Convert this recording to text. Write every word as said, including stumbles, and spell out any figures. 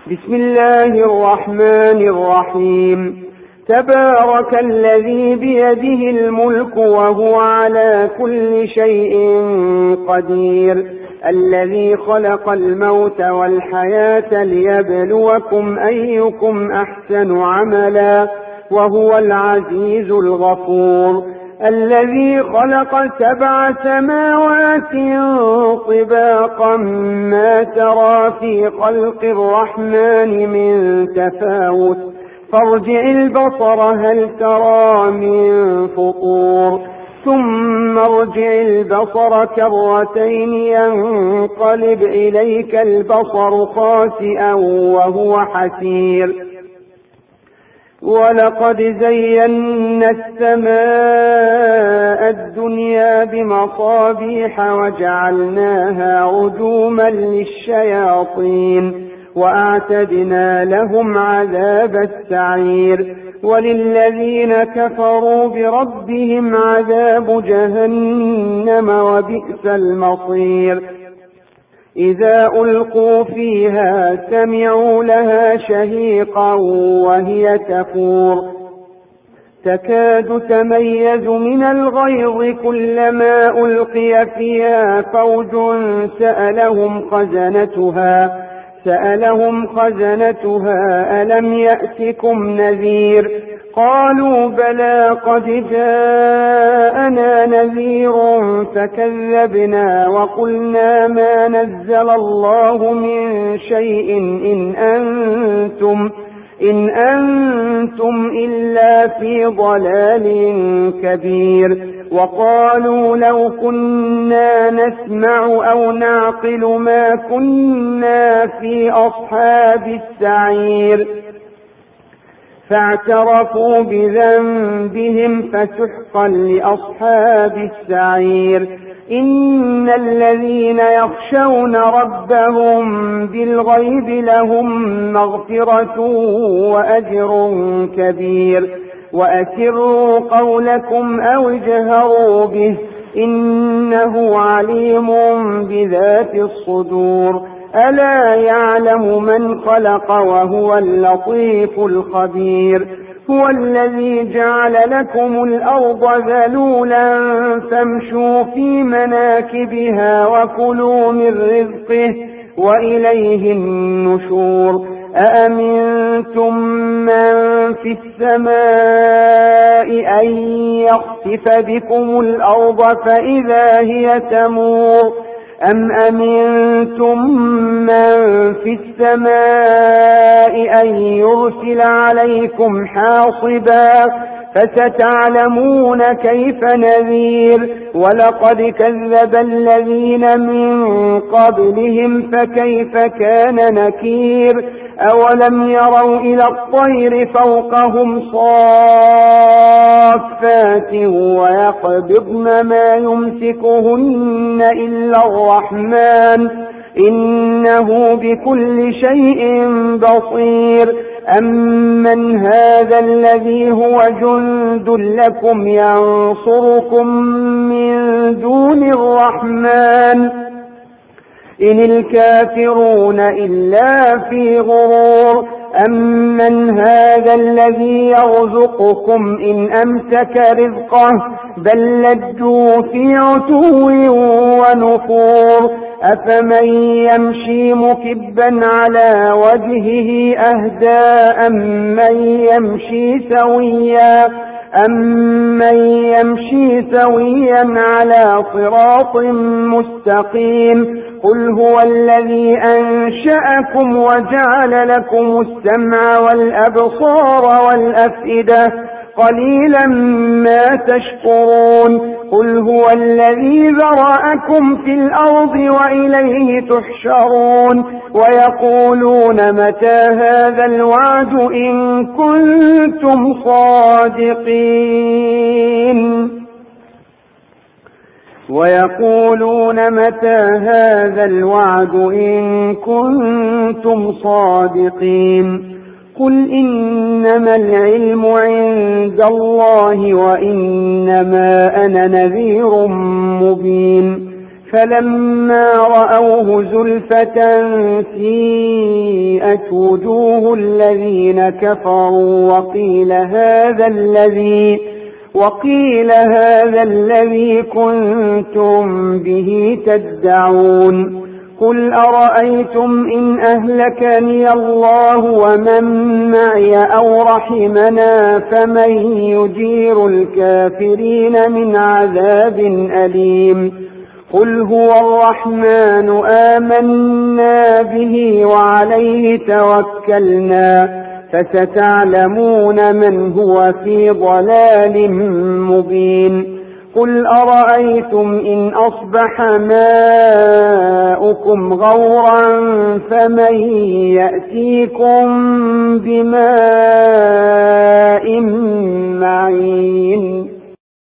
بسم الله الرحمن الرحيم. تبارك الذي بيده الملك وهو على كل شيء قدير، الذي خلق الموت والحياة ليبلوكم أيكم أحسن عملا وهو العزيز الغفور، الذي خلق سبع سماوات طباقا ما ترى في خلق الرحمن من تفاوت، فارجع البصر هل ترى من فطور، ثم ارجع البصر كرتين ينقلب إليك البصر خاسئا وهو حسير. ولقد زينا السماء الدنيا بمصابيح وجعلناها رجوما للشياطين وأعتدنا لهم عذاب السعير، وللذين كفروا بربهم عذاب جهنم وبئس المصير. إذا ألقوا فيها سمعوا لها شهيقا وهي تفور، تكاد تميز من الغيظ كلما ألقي فيها فوج سألهم خزنتها سألهم خزنتها ألم يأتكم نذير؟ قالوا بلى قد جاءنا نذير فكذبنا وقلنا ما نزل الله من شيء إن أنتم, إن أنتم إلا في ضلال كبير. وقالوا لو كنا نسمع أو نعقل ما كنا في أصحاب السعير، فاعترفوا بذنبهم فسحقا لأصحاب السعير. إن الذين يخشون ربهم بالغيب لهم مغفرة وأجر كبير. وأسروا قولكم أو اجهروا به إنه عليم بذات الصدور. ألا يعلم من خلق وهو اللطيف الخبير. هو الذي جعل لكم الأرض ذلولا فامشوا في مناكبها وكلوا من رزقه وإليه النشور. أأمنتم من في السماء أن يخسف بكم الأرض فإذا هي تمور، أم أمنتم من في السماء أن يرسل عليكم حاصبا فستعلمون كيف نذير. ولقد كذب الذين من قبلهم فكيف كان نكير. أولم يروا إلى الطير فوقهم صافات ويقبضن ما يمسكهن إلا الرحمن إنه بكل شيء بصير. أمن هذا الذي هو جند لكم ينصركم من دون الرحمن إن الكافرون إلا في غرور. أمن هذا الذي يرزقكم إن أمسك رزقه بل لجوا في عتو ونفور. أفمن يمشي مكبا على وجهه أهدى أمن يمشي سويا أمن يمشي سويا على صراط مستقيم. قل هو الذي أنشأكم وجعل لكم السمع والأبصار والأفئدة قليلا ما تشكرون. قل هو الذي ذرأكم في الأرض وإليه تحشرون. ويقولون متى هذا الوعد إن كنتم صادقين ويقولون متى هذا الوعد إن كنتم صادقين. قل إنما العلم عند الله وإنما أنا نذير مبين. فلما رأوه زلفة سيئت وجوه الذين كفروا وقيل هذا الذي وقيل هذا الذي كنتم به تدعون قل أرأيتم إن أهلكني الله ومن معي أو رحمنا فمن يجير الكافرين من عذاب أليم قل هو الرحمن آمنا به وعليه توكلنا فستعلمون من هو في ضلال مبين قل أرأيتم إن أصبح ماؤكم غورا فمن يأتيكم بماء معين